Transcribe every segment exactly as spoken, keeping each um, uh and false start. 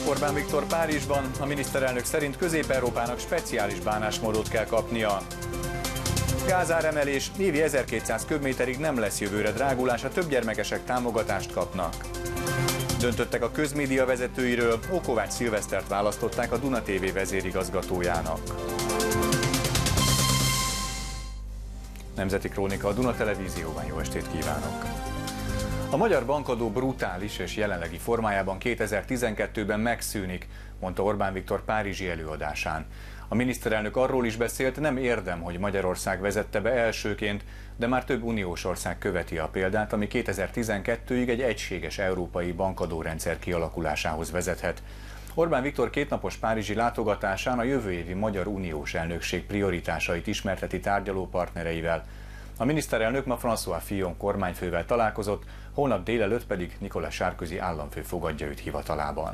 Orbán Viktor Párizsban, a miniszterelnök szerint Közép-Európának speciális bánásmódot kell kapnia. Gázáremelés, évi ezerkétszáz köbméterig nem lesz jövőre drágulás, a többgyermekesek támogatást kapnak. Döntöttek a közmédia vezetőiről, Ókovács Szilvesztert választották a Duna té vé vezérigazgatójának. Nemzeti Krónika a Duna Televízióban, jó estét kívánok! A magyar bankadó brutális és jelenlegi formájában kétezer-tizenkettőben megszűnik, mondta Orbán Viktor párizsi előadásán. A miniszterelnök arról is beszélt, nem érdem, hogy Magyarország vezette be elsőként, de már több uniós ország követi a példát, ami kétezer-tizenkettőig egy egységes európai bankadórendszer kialakulásához vezethet. Orbán Viktor kétnapos párizsi látogatásán a jövő évi magyar uniós elnökség prioritásait ismerteti tárgyalópartnereivel. A miniszterelnök ma François Fillon kormányfővel találkozott, holnap délelőtt pedig Nicolas Sarkozy államfő fogadja őt hivatalában.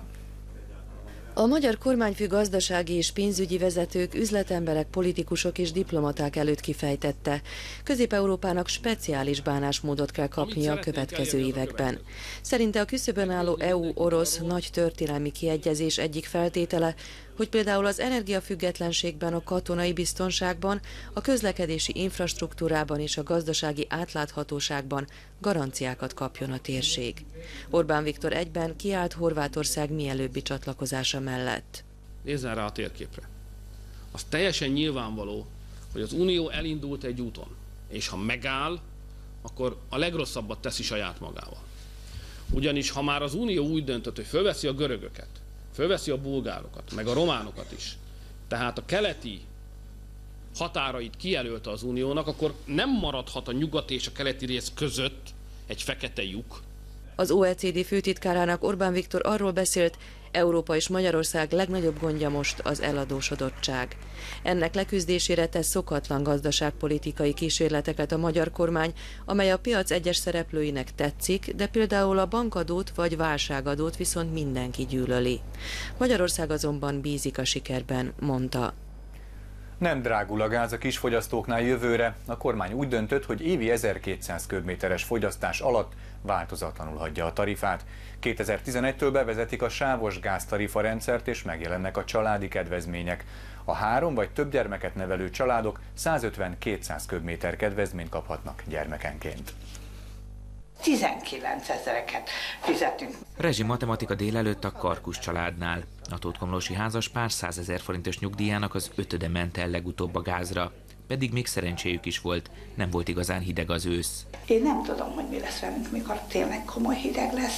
A magyar kormányfő gazdasági és pénzügyi vezetők, üzletemberek, politikusok és diplomaták előtt kifejtette, Közép-Európának speciális bánásmódot kell kapnia a következő években. Szerinte a küszöbön álló é u-orosz nagy történelmi kiegyezés egyik feltétele, hogy például az energiafüggetlenségben, a katonai biztonságban, a közlekedési infrastruktúrában és a gazdasági átláthatóságban garanciákat kapjon a térség. Orbán Viktor egyben kiállt Horvátország mielőbbi csatlakozása mellett. Nézzen rá a térképre. Az teljesen nyilvánvaló, hogy az Unió elindult egy úton, és ha megáll, akkor a legrosszabbat teszi saját magával. Ugyanis ha már az Unió úgy döntött, hogy fölveszi a görögöket, fölveszi a bulgárokat, meg a románokat is, tehát a keleti határait kijelölte az Uniónak, akkor nem maradhat a nyugati és a keleti rész között egy fekete lyuk. Az o e cé dé főtitkárának Orbán Viktor arról beszélt, Európa és Magyarország legnagyobb gondja most az eladósodottság. Ennek leküzdésére tesz szokatlan gazdaságpolitikai kísérleteket a magyar kormány, amely a piac egyes szereplőinek tetszik, de például a bankadót vagy válságadót viszont mindenki gyűlöli. Magyarország azonban bízik a sikerben, mondta. Nem drágul a gáz a kisfogyasztóknál jövőre. A kormány úgy döntött, hogy évi ezerkétszáz köbméteres fogyasztás alatt változatlanul hagyja a tarifát. kétezer-tizenegytől bevezetik a sávos gáztarifarendszert és megjelennek a családi kedvezmények. A három vagy több gyermeket nevelő családok százötven-kétszáz köbméter kedvezményt kaphatnak gyermekenként. tizenkilencezereket fizetünk. Rezsi matematika délelőtt a Karkus családnál. A tótkomlósi házaspár százezer forintos nyugdíjának az ötöde ment el legutóbb a gázra. Pedig még szerencséjük is volt, nem volt igazán hideg az ősz. Én nem tudom, hogy mi lesz velünk, mikor tényleg komoly hideg lesz,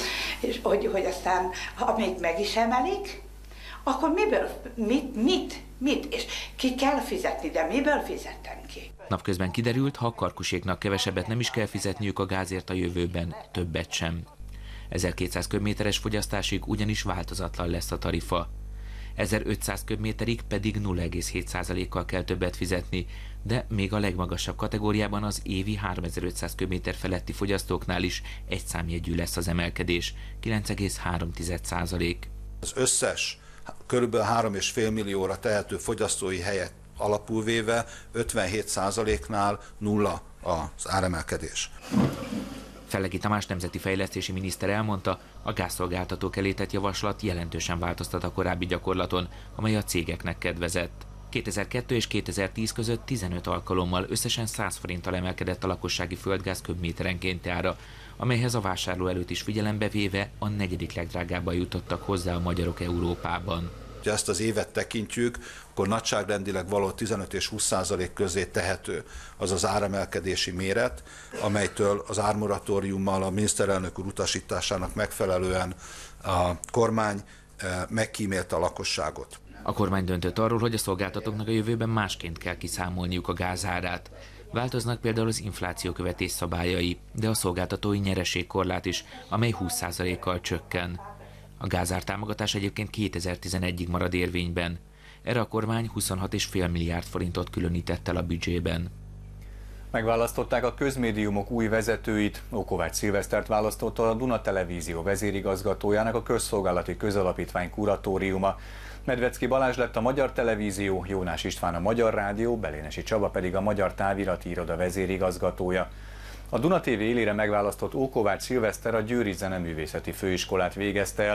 és hogy, hogy aztán, ha még meg is emelik, akkor miből, mit, mit, mit, és ki kell fizetni, de miből fizettem ki? Napközben kiderült, ha a karkuséknak kevesebbet nem is kell fizetniük a gázért a jövőben, többet sem. ezerkétszáz köbméteres fogyasztásig ugyanis változatlan lesz a tarifa. ezerötszáz köbméterig pedig nulla egész hét százalékkal kell többet fizetni, de még a legmagasabb kategóriában az évi háromezer-ötszáz köbméter feletti fogyasztóknál is egy számjegyű lesz az emelkedés, kilenc egész három százalék. Az összes körülbelül három egész öt millióra tehető fogyasztói helyet alapul véve ötvenhét százaléknál nulla az áremelkedés. Fellegi Tamás nemzeti fejlesztési miniszter elmondta, a gázszolgáltatók elé tett javaslat jelentősen változtat a korábbi gyakorlaton, amely a cégeknek kedvezett. kétezer-kettő és kétezer-tíz között tizenöt alkalommal összesen száz forinttal emelkedett a lakossági földgáz köbméterenkénti ára, amelyhez a vásárló előtt is figyelembe véve a negyedik legdrágábban jutottak hozzá a magyarok Európában. Ha ezt az évet tekintjük, akkor nagyságrendileg való tizenöt és húsz százalék közé tehető az az áremelkedési méret, amelytől az ármoratóriummal a miniszterelnök úr utasításának megfelelően a kormány megkímélte a lakosságot. A kormány döntött arról, hogy a szolgáltatóknak a jövőben másként kell kiszámolniuk a gázárát. Változnak például az inflációkövetés szabályai, de a szolgáltatói nyereségkorlát is, amely húsz százalékkal csökken. A gázártámogatás egyébként kétezer-tizenegyig marad érvényben. Erre a kormány huszonhat egész öt milliárd forintot különített el a büdzsében. Megválasztották a közmédiumok új vezetőit. Ókovács Szilvesztert választotta a Duna Televízió vezérigazgatójának a Közszolgálati Közalapítvány kuratóriuma. Medvecki Balázs lett a Magyar Televízió, Jónás István a Magyar Rádió, Belénesi Csaba pedig a Magyar Távirati Iroda vezérigazgatója. A Duna té vé élére megválasztott Ókovács Szilveszter a Győri Zeneművészeti Főiskolát végezte el.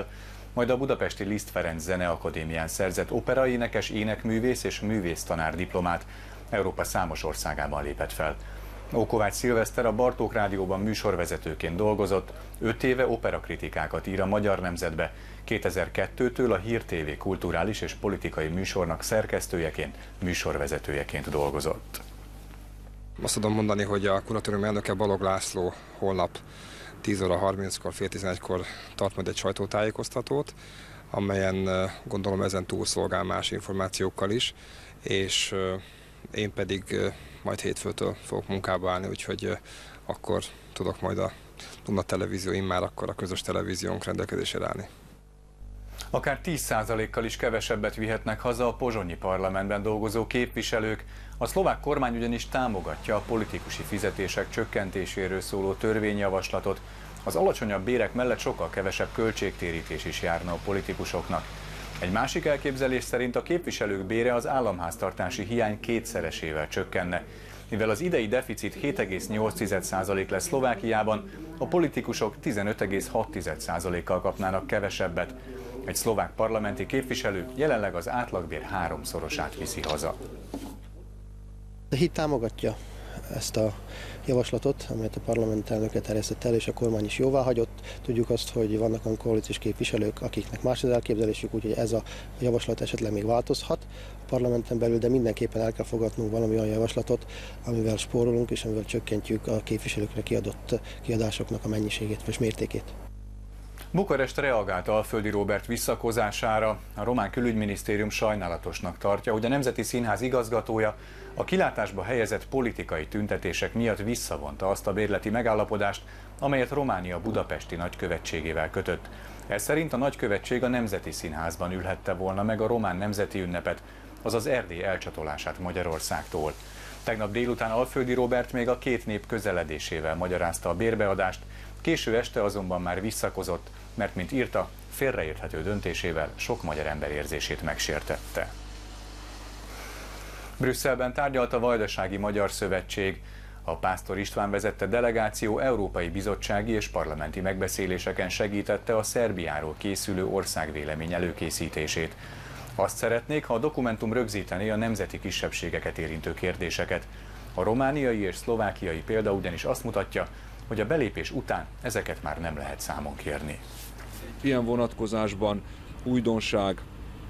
majd a budapesti Liszt Ferenc Zeneakadémián szerzett operaénekes, énekművész és művésztanár diplomát. Európa számos országában lépett fel. Ókovács Szilveszter a Bartók Rádióban műsorvezetőként dolgozott, öt éve operakritikákat ír a Magyar Nemzetbe. kétezer-kettőtől a Hír té vé kulturális és politikai műsornak szerkesztőjeként, műsorvezetőjeként dolgozott. Azt tudom mondani, hogy a kuratórium elnöke Balogh László holnap tíz óra harminckor, fél tizenegykor tart majd egy sajtótájékoztatót, amelyen gondolom ezen túl szolgál más információkkal is, és én pedig majd hétfőtől fogok munkába állni, úgyhogy akkor tudok majd a Duna Televízió immár akkor a közös televíziónk rendelkezésére állni. Akár tíz százalékkal is kevesebbet vihetnek haza a pozsonyi parlamentben dolgozó képviselők. A szlovák kormány ugyanis támogatja a politikusi fizetések csökkentéséről szóló törvényjavaslatot. Az alacsonyabb bérek mellett sokkal kevesebb költségtérítés is járna a politikusoknak. Egy másik elképzelés szerint a képviselők bére az államháztartási hiány kétszeresével csökkenne. Mivel az idei deficit hét egész nyolc százalék lesz Szlovákiában, a politikusok tizenöt egész hat százalékkal kapnának kevesebbet. Egy szlovák parlamenti képviselő jelenleg az átlagbér háromszorosát viszi haza. A híd támogatja ezt a javaslatot, amelyet a parlament elnöke terjesztett el, és a kormány is jóvá hagyott. Tudjuk azt, hogy vannak olyan koalíciós képviselők, akiknek más az elképzelésük, úgyhogy ez a javaslat esetleg még változhat a parlamenten belül, de mindenképpen el kell fogadnunk valami olyan javaslatot, amivel spórolunk, és amivel csökkentjük a képviselőkre kiadott kiadásoknak a mennyiségét vagy mértékét. Bukarest reagált Alföldi Róbert visszakozására. A román külügyminisztérium sajnálatosnak tartja, hogy a Nemzeti Színház igazgatója a kilátásba helyezett politikai tüntetések miatt visszavonta azt a bérleti megállapodást, amelyet Románia budapesti nagykövetségével kötött. Ez szerint a nagykövetség a Nemzeti Színházban ülhette volna meg a román nemzeti ünnepet, azaz Erdély elcsatolását Magyarországtól. Tegnap délután Alföldi Róbert még a két nép közeledésével magyarázta a bérbeadást, késő este azonban már visszakozott, mert mint írta, félreérthető döntésével sok magyar ember érzését megsértette. Brüsszelben tárgyalt a Vajdasági Magyar Szövetség. A Pásztor István vezette delegáció európai bizottsági és parlamenti megbeszéléseken segítette a Szerbiáról készülő országvélemény előkészítését. Azt szeretnék, ha a dokumentum rögzítené a nemzeti kisebbségeket érintő kérdéseket. A romániai és szlovákiai példa ugyanis azt mutatja, hogy a belépés után ezeket már nem lehet számon kérni. Ilyen vonatkozásban újdonság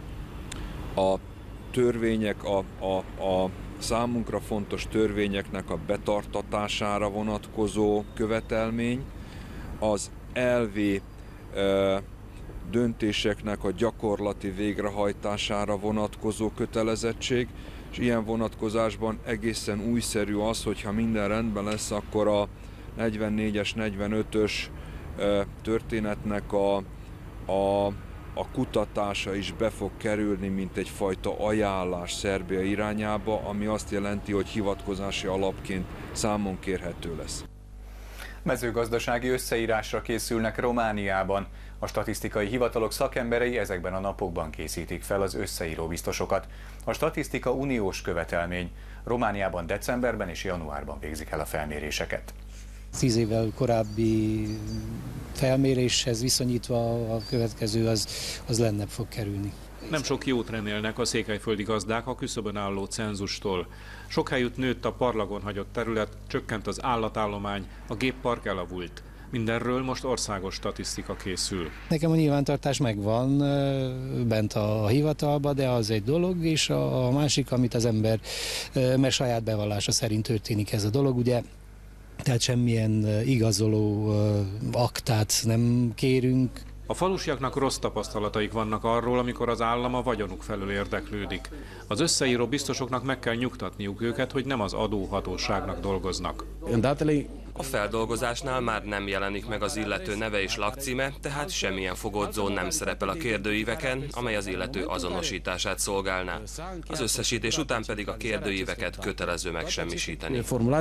a törvények, a, a, a számunkra fontos törvényeknek a betartatására vonatkozó követelmény, az elvi e, döntéseknek a gyakorlati végrehajtására vonatkozó kötelezettség, és ilyen vonatkozásban egészen újszerű az, hogyha minden rendben lesz, akkor a negyvennégyes, negyvenötös történetnek a, a, a kutatása is be fog kerülni, mint egyfajta ajánlás Szerbia irányába, ami azt jelenti, hogy hivatkozási alapként számon kérhető lesz. Mezőgazdasági összeírásra készülnek Romániában. A statisztikai hivatalok szakemberei ezekben a napokban készítik fel az összeíró biztosokat. A statisztika uniós követelmény. Romániában decemberben és januárban végzik el a felméréseket. Tíz évvel korábbi felméréshez viszonyítva a következő az, az lennebb fog kerülni. Nem sok jót remélnek a székelyföldi gazdák a küszöbön álló cenzustól. Sok helyütt nőtt a parlagon hagyott terület, csökkent az állatállomány, a géppark elavult. Mindenről most országos statisztika készül. Nekem a nyilvántartás megvan bent a hivatalba, de az egy dolog, és a másik, amit az ember, mert saját bevallása szerint történik ez a dolog, ugye, tehát semmilyen igazoló aktát nem kérünk. A falusiaknak rossz tapasztalataik vannak arról, amikor az állam a vagyonuk felől érdeklődik. Az összeíró biztosoknak meg kell nyugtatniuk őket, hogy nem az adóhatóságnak dolgoznak. A feldolgozásnál már nem jelenik meg az illető neve és lakcíme, tehát semmilyen fogodzó nem szerepel a kérdőíveken, amely az illető azonosítását szolgálná. Az összesítés után pedig a kérdőíveket kötelező megsemmisíteni.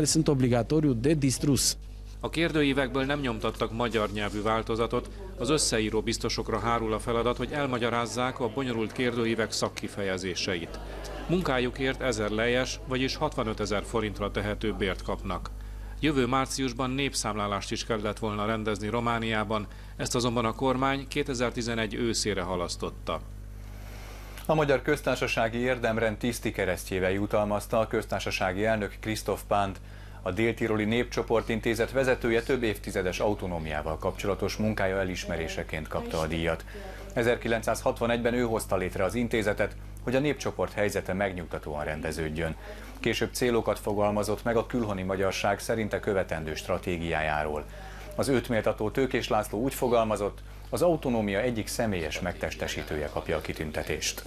A kérdőívekből nem nyomtattak magyar nyelvű változatot, az összeíró biztosokra hárul a feladat, hogy elmagyarázzák a bonyolult kérdőívek szakkifejezéseit. Munkájukért ezer lejes, vagyis hatvanötezer forintra tehető bért kapnak. Jövő márciusban népszámlálást is kellett volna rendezni Romániában, ezt azonban a kormány kétezer-tizenegy őszére halasztotta. A Magyar Köztársasági Érdemrend tisztikeresztjével jutalmazta a köztársasági elnök Krisztof Pánt. A Dél-Tiroli Népcsoport Intézet vezetője több évtizedes autonómiával kapcsolatos munkája elismeréseként kapta a díjat. ezerkilencszázhatvanegyben ő hozta létre az intézetet, hogy a népcsoport helyzete megnyugtatóan rendeződjön. Később célokat fogalmazott meg a külhoni magyarság szerinte követendő stratégiájáról. Az őt méltató Tőkés László úgy fogalmazott, az autonómia egyik személyes megtestesítője kapja a kitüntetést.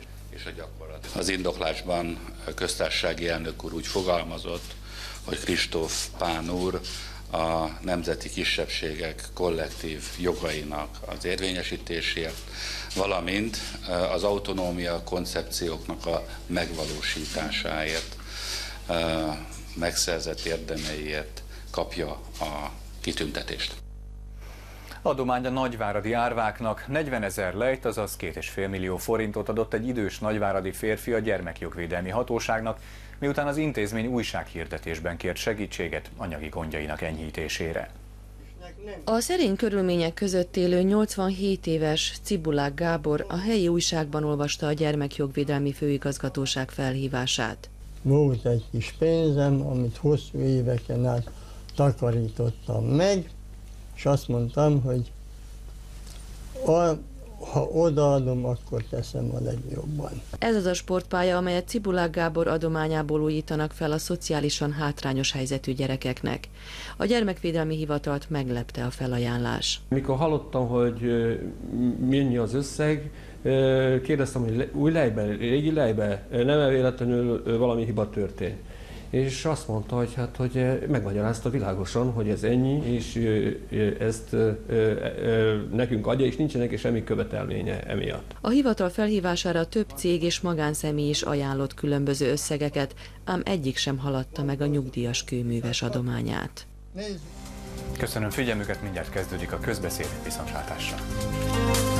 Az indoklásban a köztársasági elnök úr úgy fogalmazott, hogy Krisztof Pán úr a nemzeti kisebbségek kollektív jogainak az érvényesítéséért, valamint az autonómia koncepcióknak a megvalósításáért, megszerzett érdemeiért kapja a kitüntetést. Adomány a nagyváradi árváknak negyvenezer lejt, azaz két és fél millió forintot adott egy idős nagyváradi férfi a gyermekjogvédelmi hatóságnak, miután az intézmény újsághirdetésben kért segítséget anyagi gondjainak enyhítésére. A szerény körülmények között élő nyolcvanhét éves Cibulák Gábor a helyi újságban olvasta a Gyermekjogvédelmi Főigazgatóság felhívását. Volt egy kis pénzem, amit hosszú éveken át takarítottam meg, és azt mondtam, hogy a, ha odaadom, akkor teszem a legjobban. Ez az a sportpálya, amelyet Cibulák Gábor adományából újítanak fel a szociálisan hátrányos helyzetű gyerekeknek. A Gyermekvédelmi Hivatalt meglepte a felajánlás. Mikor hallottam, hogy mennyi az összeg, kérdeztem, hogy új lejbe, régi lejbe, nem véletlenül valami hiba történt. És azt mondta, hogy, hát, hogy megmagyarázta világosan, hogy ez ennyi, és ezt nekünk adja, és nincsen neki semmi követelménye emiatt. A hivatal felhívására több cég és magánszemély is ajánlott különböző összegeket, ám egyik sem haladta meg a nyugdíjas kőműves adományát. Köszönöm figyelmüket, mindjárt kezdődik a közbeszéd, viszontlátásra.